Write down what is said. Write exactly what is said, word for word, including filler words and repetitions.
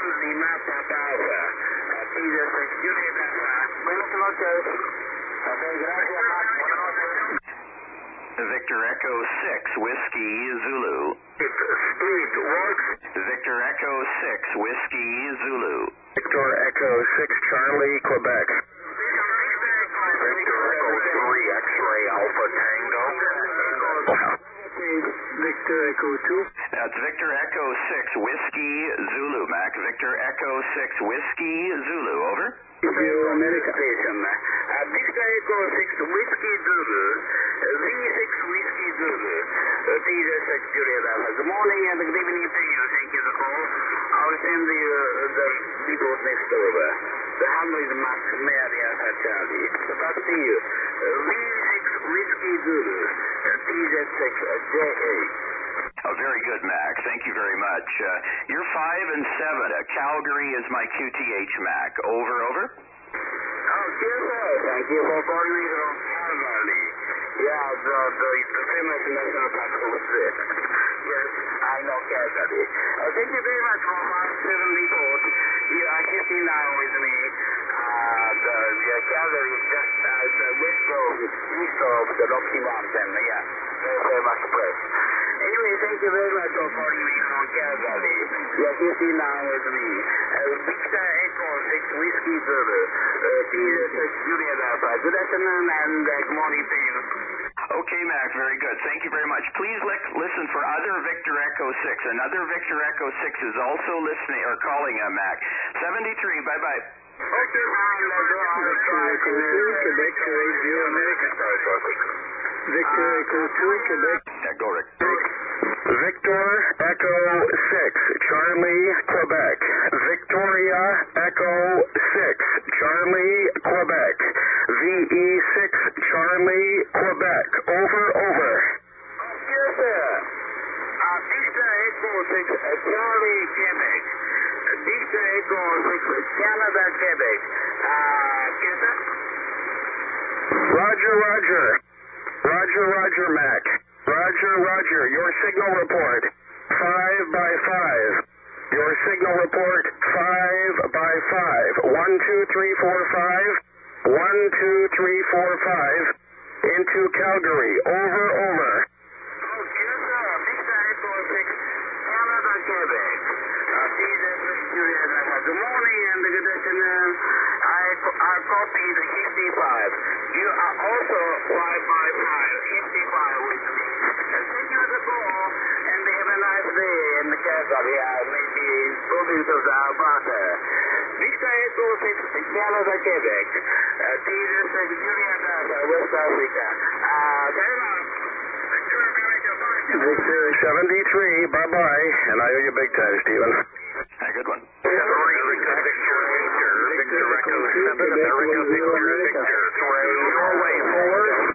Lima Papa Alpha. T Z six Juliet Alpha. Buenas noches. Ok, gracias, Max. Buenas noches. Victor Echo six, Whiskey Zulu. Speed works. Victor Echo six, Whiskey Zulu. Victor Echo six, Charlie, Quebec. Victor Echo three, X-Ray Alpha Tango. Victor Echo two. That's Victor Echo six, Whiskey Zulu, Mac. Victor Echo six, Whiskey Zulu, over. Zero America Station. Uh, Victor Echo six, Whiskey Zulu. V six, Whiskey Zulu. Uh, T Z six, Juliet Alpha. Good morning and good evening to you. Thank you for the call. I'll send the, uh, the people next over. The handle is Max Mary Alpha Charlie. Back to you. Uh, V six, Whiskey Zulu. Uh, T Z six, uh, J A. Oh, very good, Mac. Thank you very much. Uh, you're five and seven. Uh, Calgary is my Q T H, Mac. Over, over. Oh, yes, sir. Thank you for calling me from Calgary. Yeah, the, the, the famous national park was there. Yes, I know Calgary. Uh, thank you very much for my seven report. You are sitting now with me. Uh, the, the Calgary is just uh, the west of, east of the Rocky Mountain. Yeah, very, very much place. Anyway, thank you very much for calling me from Calgary. You are sitting now with me. Uh, Victor Echo six, Whiskey Zulu. Uh, T Z six, Juliet Alpha. Good afternoon and uh, good morning to you. Okay, Mac, very good. Thank you very much. Please li- listen for other Victor Echo six. Another Victor Echo six is also listening or calling uh, Mac. seventy-three, bye-bye. Okay, Victor Echo two, Quebec, Radio America. Victor Echo two, Quebec. Yeah, go, Rick. Victor Echo six, Charlie, Quebec. Victoria Echo six, Charlie, Quebec. V E six, Charlie, Quebec. Over, over. Yes, sir. Uh, Victor Echo six, uh, Charlie, Quebec. Victor Echo six, Canada, Quebec. Uh, Canada? Roger, Roger. Roger, Roger, Mac. Roger, Roger. Your signal report. Five by five. Your signal report. Five by five. One, two, three, four, five. One, two, three, four, five. Into Calgary. Over, over. Okay, sir. Victor Echo six, Canada, Quebec. Good morning and good afternoon. I, I copy the fifty-five. You are also five by five, fifty-five with me. Thank you for the call and have a nice day in Calgary. Uh, maybe in province of Alberta. Victor Echo six, Canada, Quebec. Uh, T Z six, Juliet Alpha, West Africa. Uh, very much. Victor America five. Victor seventy-three, bye-bye. And I owe you big time, Stephen. Hey, good one. Victor Echo seven, America Zero.